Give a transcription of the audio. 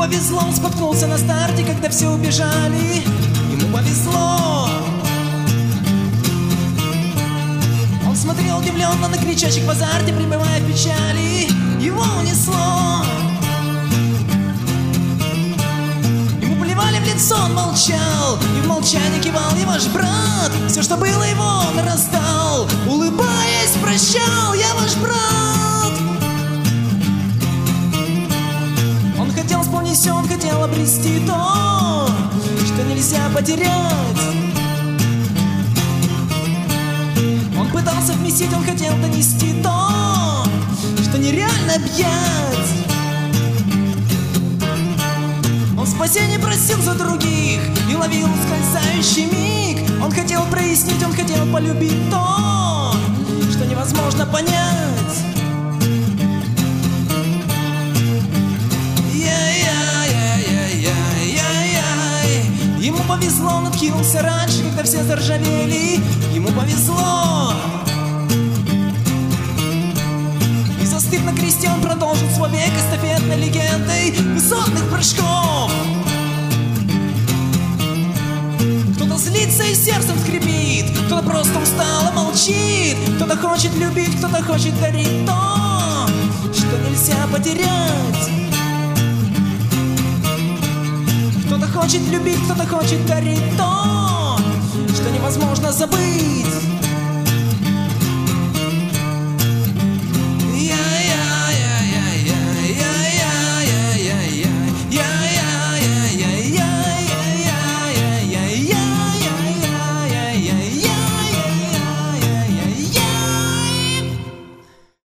повезло, он споткнулся на старте, когда все убежали. Ему повезло. Он смотрел удивленно на кричащих в азарте, пребывая в печали. Его унесло. Ему плевали в лицо, он молчал, и в молчании кивал. Я ваш брат, все, что было его, он раздал. Улыбаясь, прощал, я ваш брат. Он хотел вспомнить все, он хотел обрести то, что нельзя потерять. Он пытался вместить, он хотел донести то, что нереально объять. Он спасения просил за других и ловил ускользающий миг. Он хотел прояснить, он хотел полюбить то, что невозможно понять. Ему повезло, он откинулся раньше, когда все заржавели. Ему повезло. И застыв на кресте, он продолжил свой век эстафетной легендой высотных прыжков. Кто-то злится и сердцем скрипит, кто-то просто устал и молчит, кто-то хочет любить, кто-то хочет дарить то, что нельзя потерять. Кто-то хочет любить, кто-то хочет дарить то, что невозможно забыть.